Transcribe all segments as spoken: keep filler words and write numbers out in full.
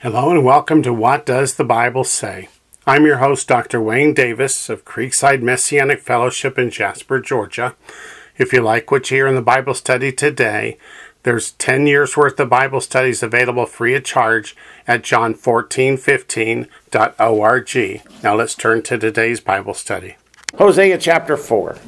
Hello and welcome to What Does the Bible Say? I'm your host, Doctor Wayne Davis of Creekside Messianic Fellowship in Jasper, Georgia. If you like what you hear in the Bible study today, there's ten years worth of Bible studies available free of charge at john fourteen fifteen dot org. Now let's turn to today's Bible study. Hosea chapter four,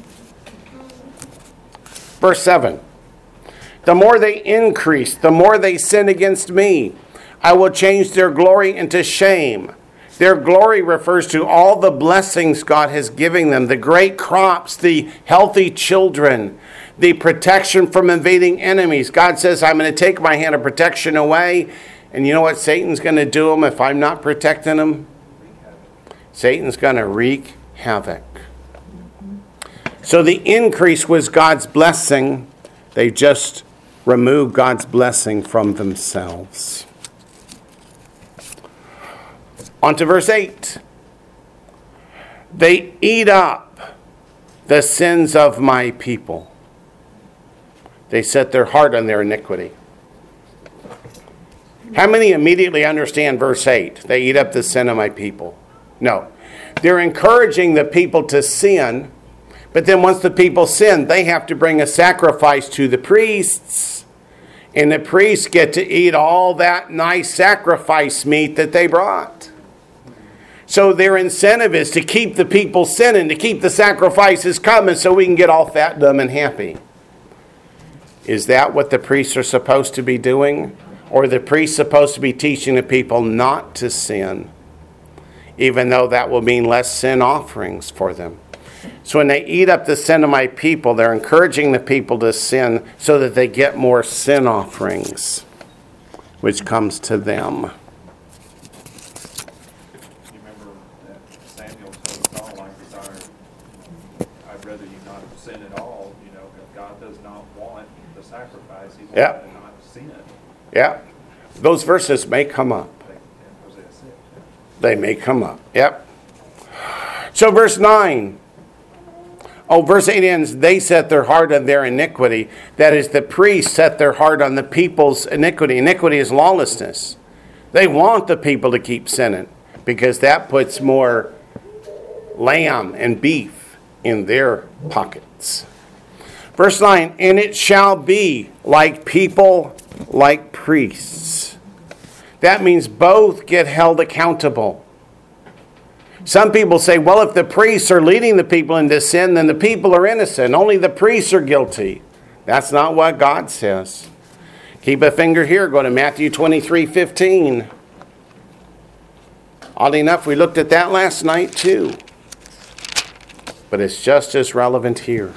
verse seven. The more they increase, the more they sin against me. I will change their glory into shame. Their glory refers to all the blessings God has given them, the great crops, the healthy children, the protection from invading enemies. God says, I'm going to take my hand of protection away. And you know what Satan's going to do them if I'm not protecting them? Satan's going to wreak havoc. So the increase was God's blessing. They just removed God's blessing from themselves. On to verse eight. They eat up the sins of my people. They set their heart on their iniquity. How many immediately understand verse eight? They eat up the sin of my people. No. They're encouraging the people to sin, but then once the people sin, they have to bring a sacrifice to the priests. And the priests get to eat all that nice sacrifice meat that they brought. So their incentive is to keep the people sinning, to keep the sacrifices coming so we can get all fat, dumb, and happy. Is that what the priests are supposed to be doing? Or are the priests supposed to be teaching the people not to sin, even though that will mean less sin offerings for them? So when they eat up the sin of my people, they're encouraging the people to sin so that they get more sin offerings, which comes to them. Yeah. Yeah. Those verses may come up. They may come up. Yep. So verse nine. Oh, verse eight ends, they set their heart on their iniquity. That is, the priests set their heart on the people's iniquity. Iniquity is lawlessness. They want the people to keep sinning because that puts more lamb and beef in their pockets. Verse nine, and it shall be like people, like priests. That means both get held accountable. Some people say, well, if the priests are leading the people into sin, then the people are innocent. Only the priests are guilty. That's not what God says. Keep a finger here. Go to Matthew twenty-three fifteen. Oddly enough, we looked at that last night too. But it's just as relevant here.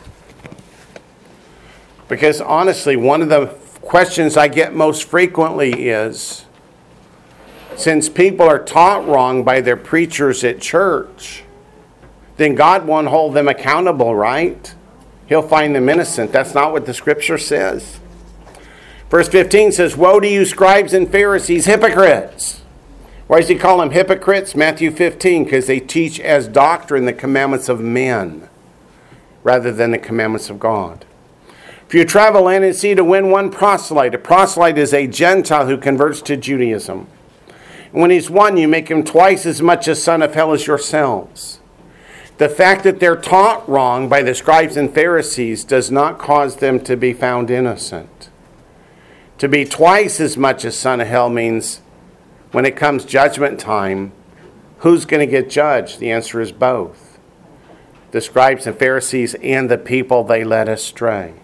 Because honestly, one of the questions I get most frequently is, since people are taught wrong by their preachers at church, then God won't hold them accountable, right? He'll find them innocent. That's not what the scripture says. Verse fifteen says, woe to you scribes and Pharisees, hypocrites. Why does he call them hypocrites? Matthew fifteen, because they teach as doctrine the commandments of men rather than the commandments of God. If you travel land and sea to win one proselyte, a proselyte is a Gentile who converts to Judaism. And when he's won, you make him twice as much a son of hell as yourselves. The fact that they're taught wrong by the scribes and Pharisees does not cause them to be found innocent. To be twice as much a son of hell means when it comes judgment time, who's going to get judged? The answer is both. The scribes and Pharisees and the people they led astray.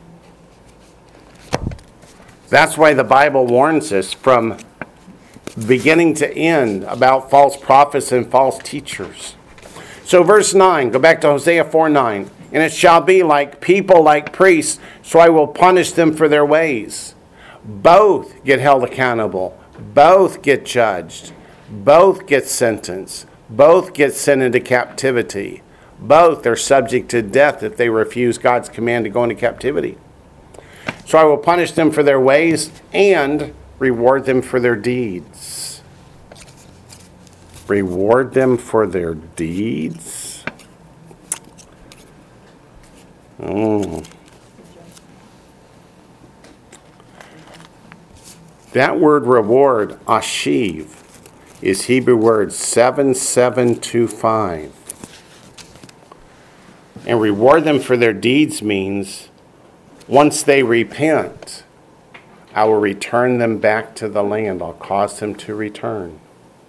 That's why the Bible warns us from beginning to end about false prophets and false teachers. So verse nine, go back to Hosea four nine. And it shall be like people, like priests, so I will punish them for their ways. Both get held accountable. Both get judged. Both get sentenced. Both get sent into captivity. Both are subject to death if they refuse God's command to go into captivity. So I will punish them for their ways and reward them for their deeds. Reward them for their deeds? Mm. That word reward, ashiv, is Hebrew word seven seven two five. And reward them for their deeds means once they repent, I will return them back to the land. I'll cause them to return.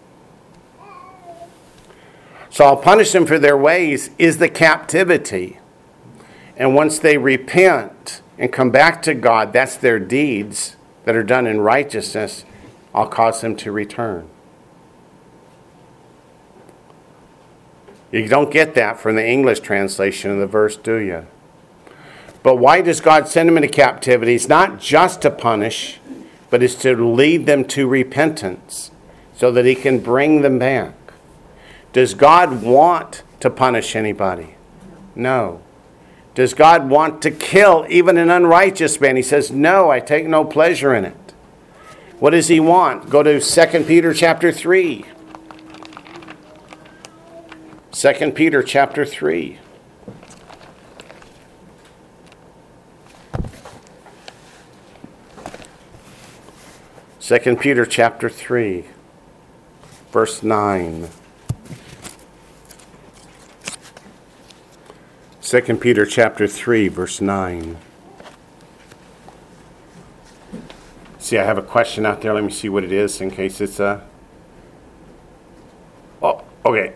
So I'll punish them for their ways is the captivity. And once they repent and come back to God, that's their deeds that are done in righteousness, I'll cause them to return. You don't get that from the English translation of the verse, do you? But why does God send them into captivity? It's not just to punish, but it's to lead them to repentance so that he can bring them back. Does God want to punish anybody? No. Does God want to kill even an unrighteous man? He says, no, I take no pleasure in it. What does he want? Go to Second Peter chapter three. Second Peter chapter three. Second Peter chapter three, verse nine. Second Peter chapter three, verse nine. See, I have a question out there. Let me see what it is in case it's a... Oh, okay.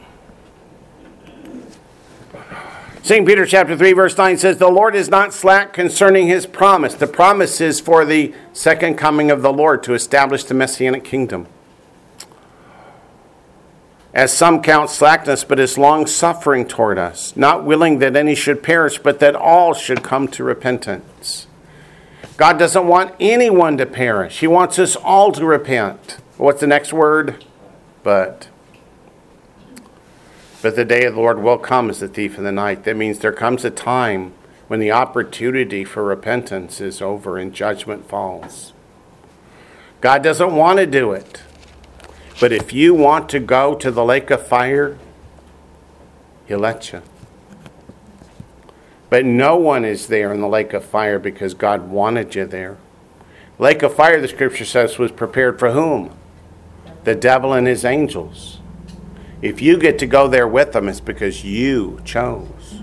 Second Peter chapter three, verse nine says, the Lord is not slack concerning his promise. The promise is for the second coming of the Lord to establish the Messianic kingdom. As some count slackness, but is long-suffering toward us, not willing that any should perish, but that all should come to repentance. God doesn't want anyone to perish. He wants us all to repent. What's the next word? But. But the day of the Lord will come as a thief in the night. That means there comes a time when the opportunity for repentance is over and judgment falls. God doesn't want to do it. But if you want to go to the lake of fire, he'll let you. But no one is there in the lake of fire because God wanted you there. Lake of fire, the scripture says, was prepared for whom? The devil and his angels. If you get to go there with them, it's because you chose.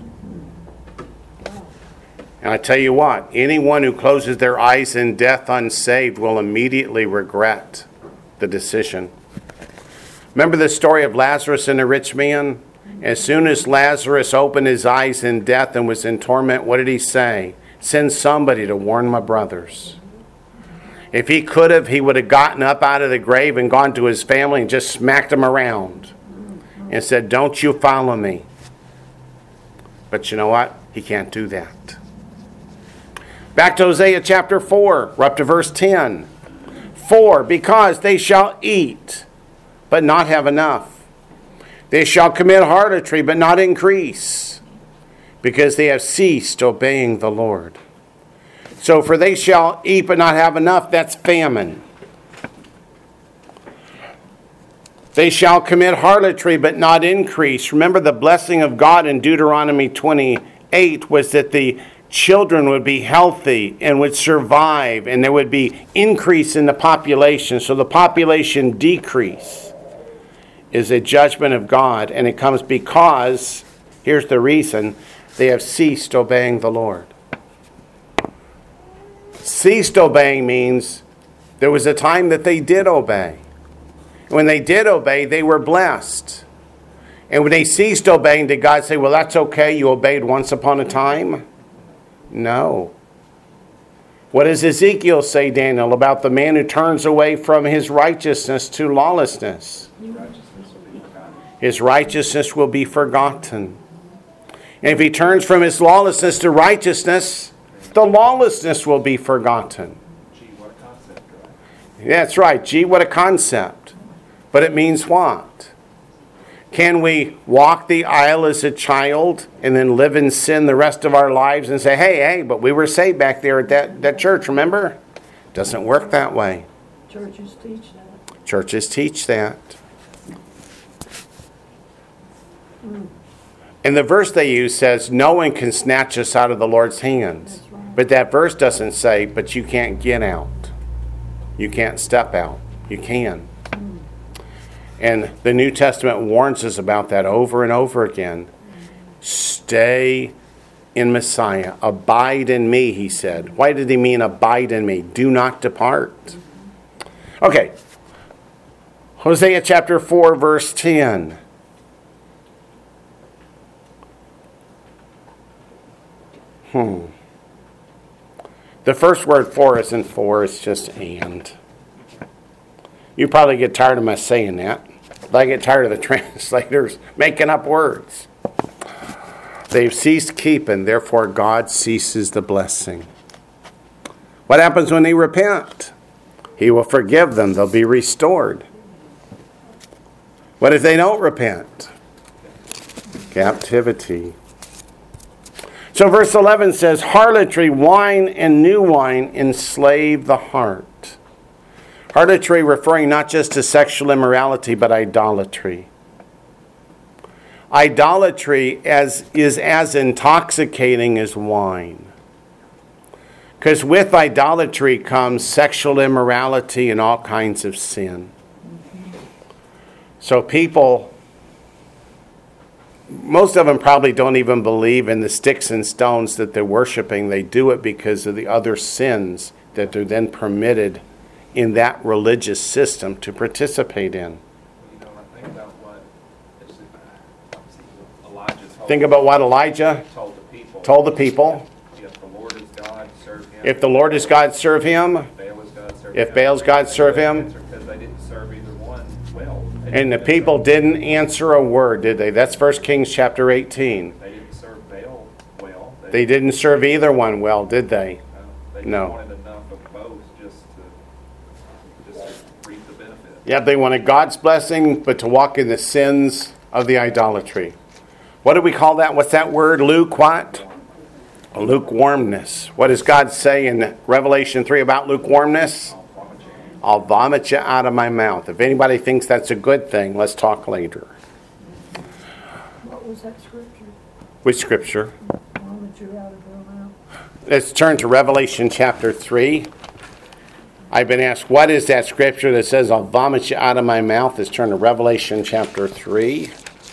And I tell you what, anyone who closes their eyes in death unsaved will immediately regret the decision. Remember the story of Lazarus and the rich man? As soon as Lazarus opened his eyes in death and was in torment, what did he say? Send somebody to warn my brothers. If he could have, he would have gotten up out of the grave and gone to his family and just smacked them around and said, don't you follow me. But you know what? He can't do that. Back to Hosea chapter four. We're up to verse ten. For, because they shall eat, but not have enough. They shall commit harlotry, but not increase, because they have ceased obeying the Lord. So, for they shall eat, but not have enough, that's famine. They shall commit harlotry, but not increase. Remember, the blessing of God in Deuteronomy twenty-eight was that the children would be healthy and would survive, and there would be increase in the population. So the population decrease is a judgment of God, and it comes because, here's the reason, they have ceased obeying the Lord. Ceased obeying means there was a time that they did obey. When they did obey, they were blessed. And when they ceased obeying, did God say, well, that's okay, you obeyed once upon a time? No. What does Ezekiel say, Daniel, about the man who turns away from his righteousness to lawlessness? His righteousness will be forgotten. And if he turns from his lawlessness to righteousness, the lawlessness will be forgotten. Gee, what a concept, right? That's right. Gee, what a concept. But it means what? Can we walk the aisle as a child and then live in sin the rest of our lives and say, hey, hey, but we were saved back there at that, that church, remember? Doesn't work that way. Churches teach that. Churches teach that. And the verse they use says, no one can snatch us out of the Lord's hands. Right. But that verse doesn't say, but you can't get out. You can't step out. You can. And the New Testament warns us about that over and over again. Stay in Messiah. Abide in me, he said. Why did he mean abide in me? Do not depart. Okay. Hosea chapter four, verse ten. Hmm. The first word for isn't for, it's just and. You probably get tired of my saying that. But I get tired of the translators making up words. They've ceased keeping, therefore God ceases the blessing. What happens when they repent? He will forgive them. They'll be restored. What if they don't repent? Captivity. So verse eleven says, harlotry, wine, and new wine enslave the heart. Harlotry referring not just to sexual immorality, but idolatry. Idolatry as, is as intoxicating as wine. Because with idolatry comes sexual immorality and all kinds of sin. So people, most of them probably don't even believe in the sticks and stones that they're worshiping. They do it because of the other sins that they're then permitted in that religious system to participate in. You know, I think about what Elijah told, Think about what Elijah told the people. told the people. If the Lord is God, serve him. If the Lord is God, serve him. Baal is God, serve If him. Baal's God, serve him. Because they didn't serve either one well. They And the didn't people serve- didn't answer a word, did they? That's First Kings chapter eighteen. They didn't serve Baal well. They didn't serve either one well, did they? uh, They just No. wanted enough of both just to, just to reap the benefit. Yep, they wanted God's blessing, but to walk in the sins of the idolatry. What do we call that? What's that word? Luke what? Lukewarmness. What does God say in Revelation three about lukewarmness? I'll vomit you out of my mouth. If anybody thinks that's a good thing, let's talk later. What was that scripture? Which scripture? Vomit you out of your mouth. Let's turn to Revelation chapter three. I've been asked, what is that scripture that says, I'll vomit you out of my mouth? Let's turn to Revelation chapter three.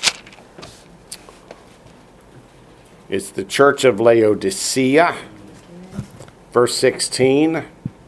It's the church of Laodicea, verse sixteen.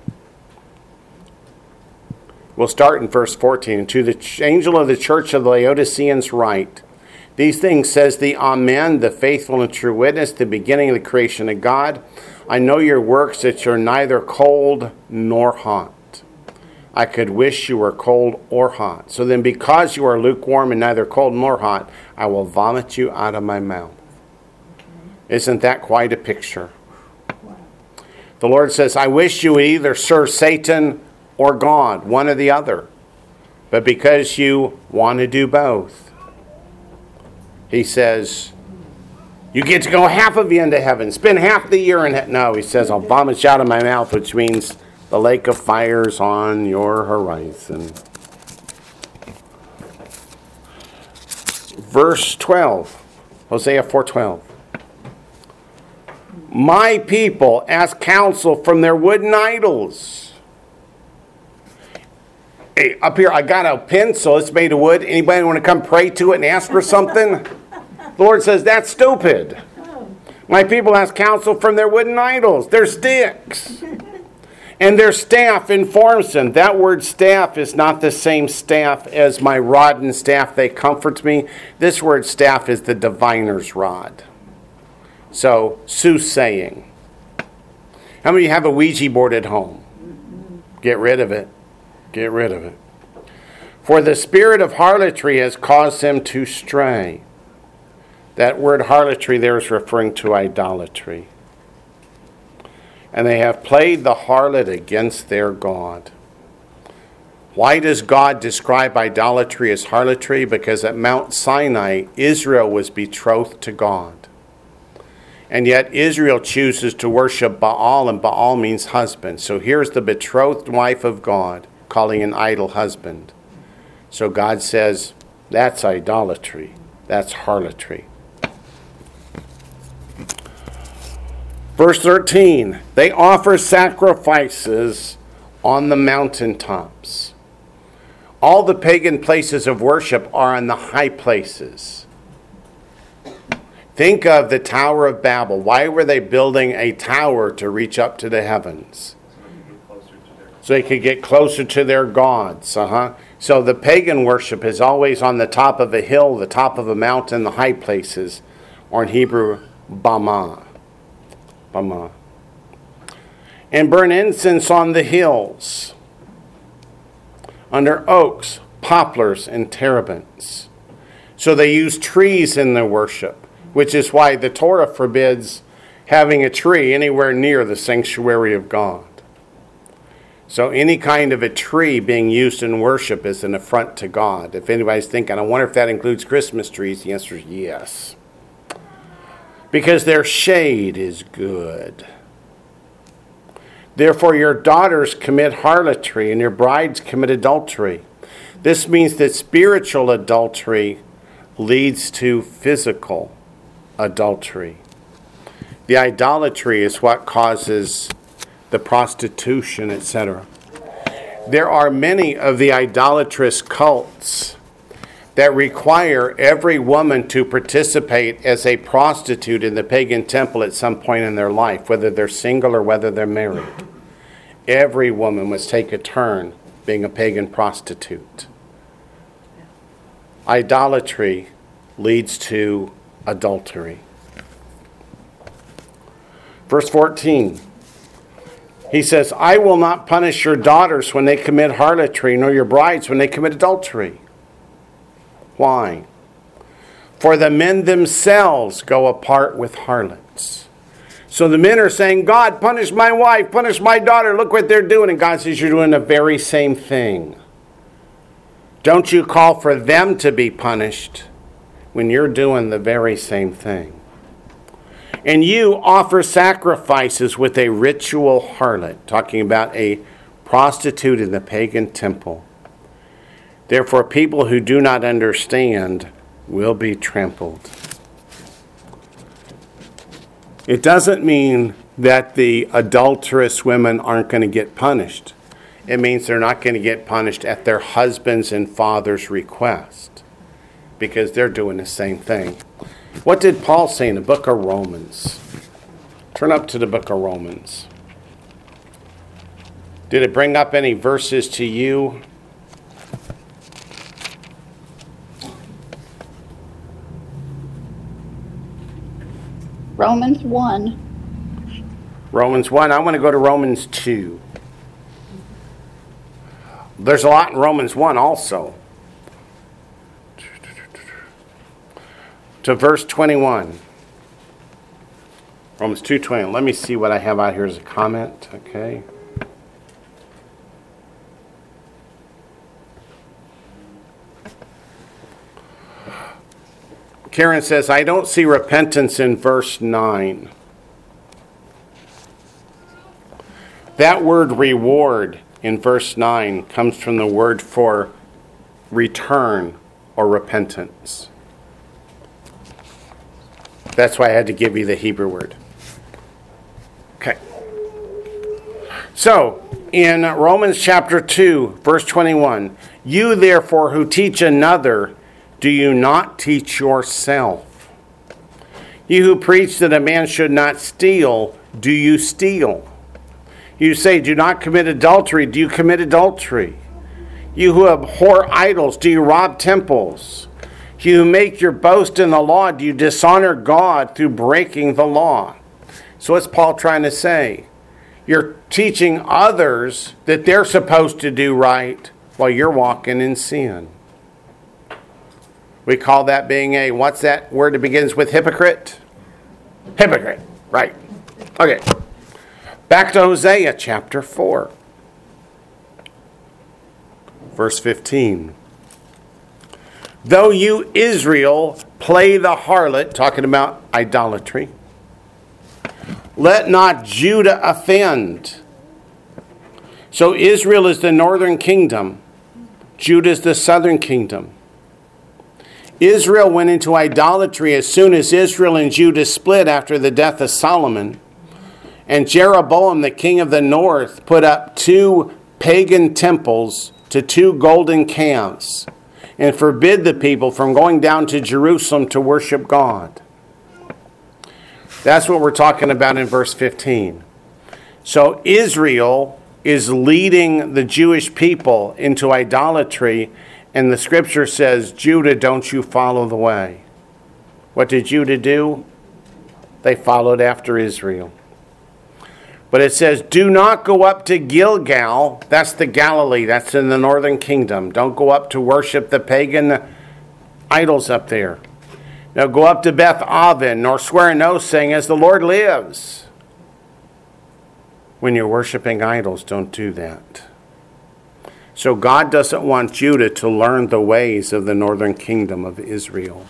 We'll start in verse fourteen. And to the angel of the church of the Laodiceans write, these things says the Amen, the faithful and true witness, the beginning of the creation of God. I know your works, that you're neither cold nor hot. I could wish you were cold or hot. So then because you are lukewarm and neither cold nor hot, I will vomit you out of my mouth. Isn't that quite a picture? The Lord says, I wish you would either serve Satan or God, one or the other. But because you want to do both, he says, you get to go half of you into heaven. Spend half the year in it. No, he says, I'll vomit you out of my mouth, which means the lake of fire's on your horizon. Verse twelve, Hosea four twelve. My people ask counsel from their wooden idols. Hey, up here, I got a pencil. It's made of wood. Anybody want to come pray to it and ask for something? The Lord says, that's stupid. My people ask counsel from their wooden idols. Their sticks. And their staff informs them. That word staff is not the same staff as my rod and staff. They comfort me. This word staff is the diviner's rod. So, soothsaying. How many of you have a Ouija board at home? Get rid of it. Get rid of it. For the spirit of harlotry has caused them to stray. That word harlotry there is referring to idolatry. And they have played the harlot against their God. Why does God describe idolatry as harlotry? Because at Mount Sinai, Israel was betrothed to God. And yet Israel chooses to worship Baal, and Baal means husband. So here's the betrothed wife of God calling an idol husband. So God says, that's idolatry. That's harlotry. Verse thirteen, they offer sacrifices on the mountaintops. All the pagan places of worship are in the high places. Think of the Tower of Babel. Why were they building a tower to reach up to the heavens? So they could get closer to their gods. Uh-huh. So the pagan worship is always on the top of a hill, the top of a mountain, the high places, or in Hebrew, Bama. Bama. And burn incense on the hills, under oaks, poplars, and terebinths. So they use trees in their worship, which is why the Torah forbids having a tree anywhere near the sanctuary of God. So any kind of a tree being used in worship is an affront to God. If anybody's thinking, I wonder if that includes Christmas trees, the answer is yes. Because their shade is good. Therefore your daughters commit harlotry and your brides commit adultery. This means that spiritual adultery leads to physical adultery. The idolatry is what causes the prostitution, et cetera. There are many of the idolatrous cults that require every woman to participate as a prostitute in the pagan temple at some point in their life, whether they're single or whether they're married. Every woman must take a turn being a pagan prostitute. Idolatry leads to adultery. Verse fourteen. He says, I will not punish your daughters when they commit harlotry, nor your brides when they commit adultery. Why? For the men themselves go apart with harlots. So the men are saying, God, punish my wife, punish my daughter, look what they're doing. And God says, you're doing the very same thing. Don't you call for them to be punished when you're doing the very same thing. And you offer sacrifices with a ritual harlot, talking about a prostitute in the pagan temple. Therefore, people who do not understand will be trampled. It doesn't mean that the adulterous women aren't going to get punished. It means they're not going to get punished at their husband's and father's request, because they're doing the same thing. What did Paul say in the book of Romans? Turn up to the book of Romans. Did it bring up any verses to you? Romans one. Romans one. I want to go to Romans two. There's a lot in Romans one also. To verse twenty-one. Romans two twenty. Let me see what I have out here as a comment. Okay. Karen says, I don't see repentance in verse nine. That word reward in verse nine comes from the word for return or repentance. That's why I had to give you the Hebrew word. Okay. So, in Romans chapter two, verse twenty-one, you therefore who teach another, do you not teach yourself? You who preach that a man should not steal, do you steal? You say, do not commit adultery, do you commit adultery? You who abhor idols, do you rob temples? You who make your boast in the law, do you dishonor God through breaking the law? So what's Paul trying to say? You're teaching others that they're supposed to do right while you're walking in sin. We call that being a, what's that word that begins with hypocrite? Hypocrite, right. Okay. Back to Hosea chapter four. Verse fifteen. Though you, Israel, play the harlot, talking about idolatry, let not Judah offend. So Israel is the northern kingdom. Judah is the southern kingdom. Israel went into idolatry as soon as Israel and Judah split after the death of Solomon. And Jeroboam, the king of the north, put up two pagan temples to two golden calves and forbid the people from going down to Jerusalem to worship God. That's what we're talking about in verse fifteen. So Israel is leading the Jewish people into idolatry, and the scripture says, Judah, don't you follow the way. What did Judah do? They followed after Israel. But it says, do not go up to Gilgal. That's the Galilee. That's in the northern kingdom. Don't go up to worship the pagan idols up there. Now go up to Beth Aven, nor swear an oath, saying, as the Lord lives. When you're worshiping idols, don't do that. So God doesn't want Judah to learn the ways of the northern kingdom of Israel.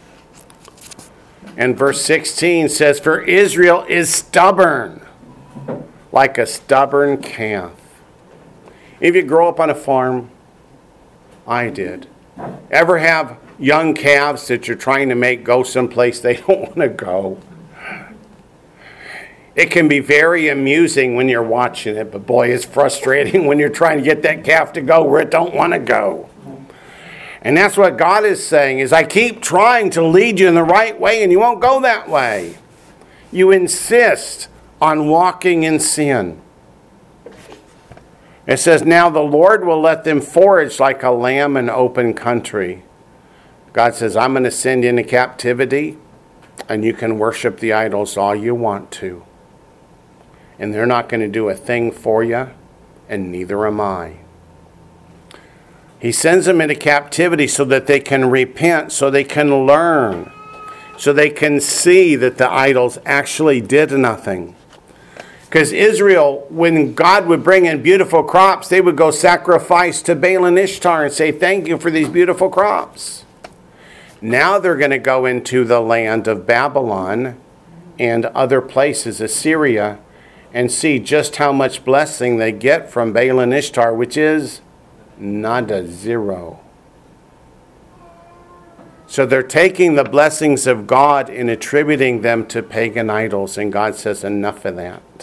And verse sixteen says, for Israel is stubborn, like a stubborn calf. If you grow up on a farm, I did. Ever have young calves that you're trying to make go someplace they don't want to go? It can be very amusing when you're watching it, but boy, it's frustrating when you're trying to get that calf to go where it don't want to go. And that's what God is saying, is I keep trying to lead you in the right way and you won't go that way. You insist on walking in sin. It says, now the Lord will let them forage like a lamb in open country. God says, I'm going to send you into captivity and you can worship the idols all you want to. And they're not going to do a thing for you, and neither am I. He sends them into captivity so that they can repent, so they can learn, so they can see that the idols actually did nothing. Because Israel, when God would bring in beautiful crops, they would go sacrifice to Baal and Ishtar and say, thank you for these beautiful crops. Now they're going to go into the land of Babylon and other places, Assyria, and see just how much blessing they get from Baal and Ishtar, which is nada, zero. So they're taking the blessings of God and attributing them to pagan idols, and God says enough of that.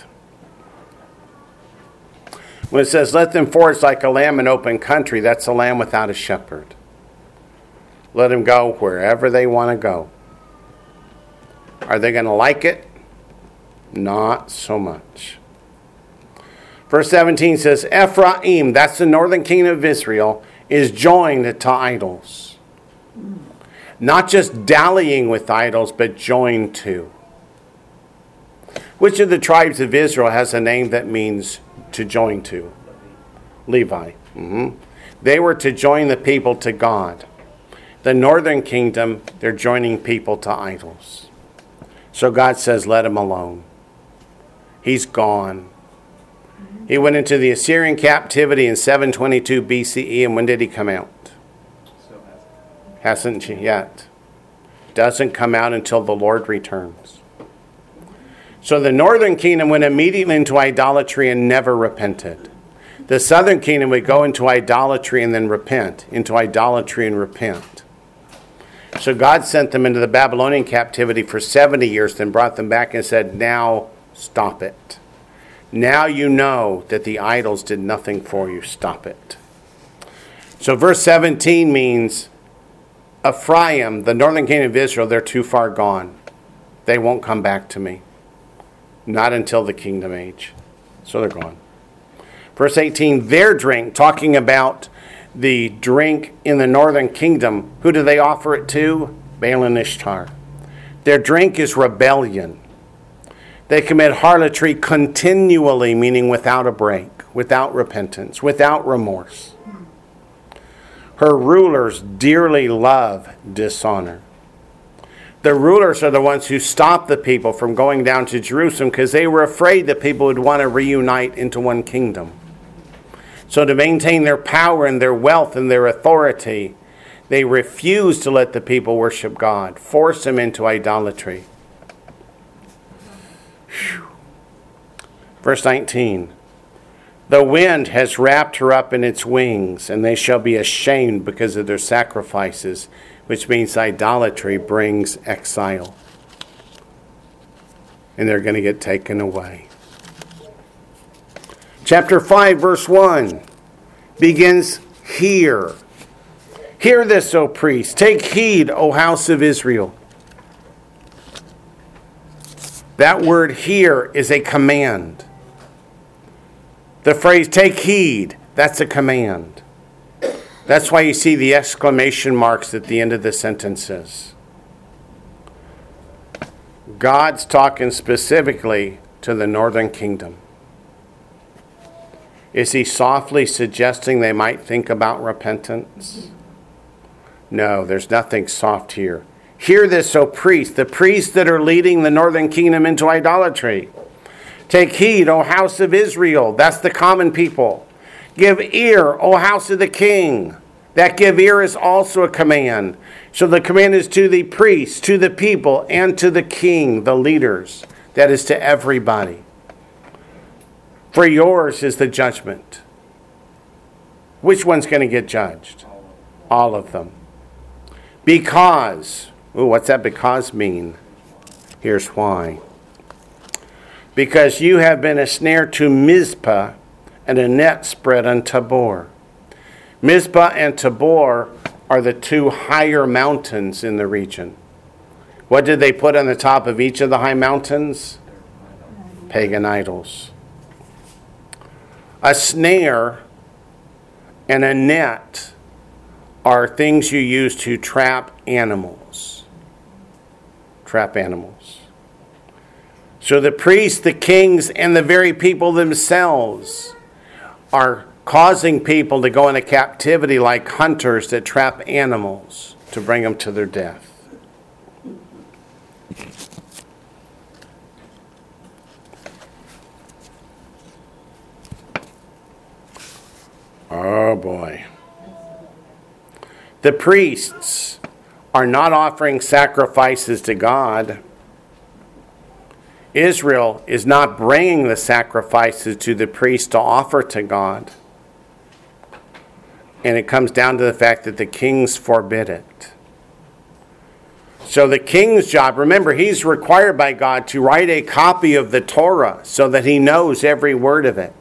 When it says, let them forage like a lamb in open country, that's a lamb without a shepherd. Let them go wherever they want to go. Are they going to like it? Not so much. Verse seventeen says, Ephraim, that's the northern kingdom of Israel, is joined to idols. Not just dallying with idols, but joined to. Which of the tribes of Israel has a name that means to join to? Levi. Mm-hmm. They were to join the people to God. The northern kingdom, they're joining people to idols. So God says, let him alone. He's gone. He went into the Assyrian captivity in seven twenty-two B C E, and when did he come out? Still hasn't. Hasn't yet. Doesn't come out until the Lord returns. So the northern kingdom went immediately into idolatry and never repented. The southern kingdom would go into idolatry and then repent, into idolatry and repent. So God sent them into the Babylonian captivity for seventy years, then brought them back and said, now stop it. Now you know that the idols did nothing for you. Stop it. So verse seventeen means Ephraim, the northern kingdom of Israel, they're too far gone. They won't come back to me. Not until the kingdom age. So they're gone. Verse eighteen, their drink, talking about the drink in the northern kingdom. Who do they offer it to? Baal and Ishtar. Their drink is rebellion. They commit harlotry continually, meaning without a break, without repentance, without remorse. Her rulers dearly love dishonor. The rulers are the ones who stopped the people from going down to Jerusalem because they were afraid that people would want to reunite into one kingdom. So to maintain their power and their wealth and their authority, they refused to let the people worship God, force them into idolatry. Whew. Verse nineteen, the wind has wrapped her up in its wings, and they shall be ashamed because of their sacrifices, which means idolatry brings exile. And they're going to get taken away. Chapter five, verse one. begins here. Hear this, O priests. Take heed, O house of Israel. That word here is a command. The phrase take heed, that's a command. That's why you see the exclamation marks at the end of the sentences. God's talking specifically to the northern kingdom. Is he softly suggesting they might think about repentance? No, there's nothing soft here. Hear this, O priests, the priests that are leading the northern kingdom into idolatry. Take heed, O house of Israel. That's the common people. Give ear, O house of the king. That give ear is also a command. So the command is to the priests, to the people, and to the king, the leaders. That is to everybody. For yours is the judgment. Which one's going to get judged? All of them. Because, ooh, what's that because mean? Here's why. Because you have been a snare to Mizpah and a net spread on Tabor. Mizpah and Tabor are the two higher mountains in the region. What did they put on the top of each of the high mountains? Pagan idols. A snare and a net are things you use to trap animals. Trap animals. So the priests, the kings, and the very people themselves are causing people to go into captivity like hunters that trap animals to bring them to their death. Oh boy. The priests are not offering sacrifices to God. Israel is not bringing the sacrifices to the priest to offer to God. And it comes down to the fact that the kings forbid it. So the king's job, remember, he's required by God to write a copy of the Torah so that he knows every word of it.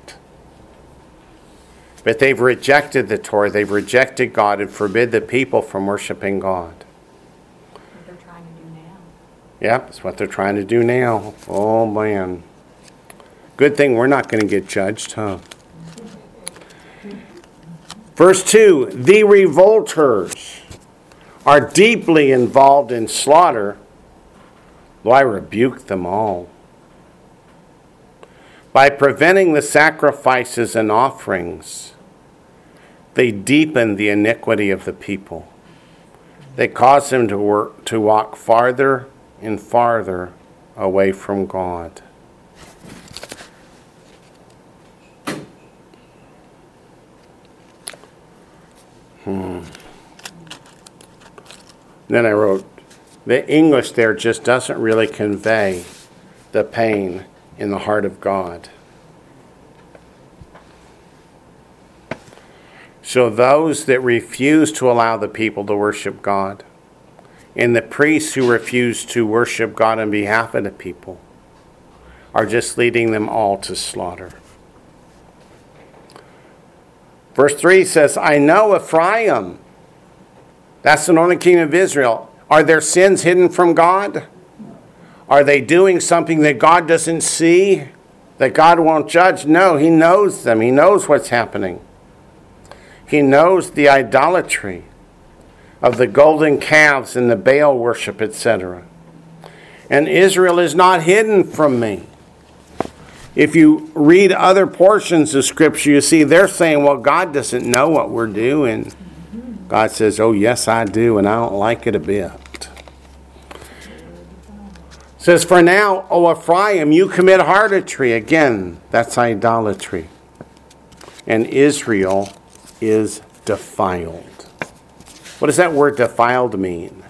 But they've rejected the Torah, they've rejected God and forbid the people from worshiping God. What they're trying to do now. Yep, that's what they're trying to do now. Oh man. Good thing we're not going to get judged, huh? Verse two, the revolters are deeply involved in slaughter, though I rebuke them all. By preventing the sacrifices and offerings, they deepen the iniquity of the people. They cause them to work, to walk farther and farther away from God. Hmm. Then I wrote, the English there just doesn't really convey the pain in the heart of God. So those that refuse to allow the people to worship God, and the priests who refuse to worship God on behalf of the people, are just leading them all to slaughter. Verse three says, I know Ephraim. That's the northern kingdom of Israel. Are their sins hidden from God? Are they doing something that God doesn't see? That God won't judge? No, he knows them. He knows what's happening. He knows the idolatry of the golden calves and the Baal worship, et cetera. And Israel is not hidden from me. If you read other portions of Scripture, you see they're saying, well, God doesn't know what we're doing. God says, oh, yes, I do, and I don't like it a bit. It says, for now, O Ephraim, you commit harlotry. Again, that's idolatry. And Israel is defiled. What does that word defiled mean?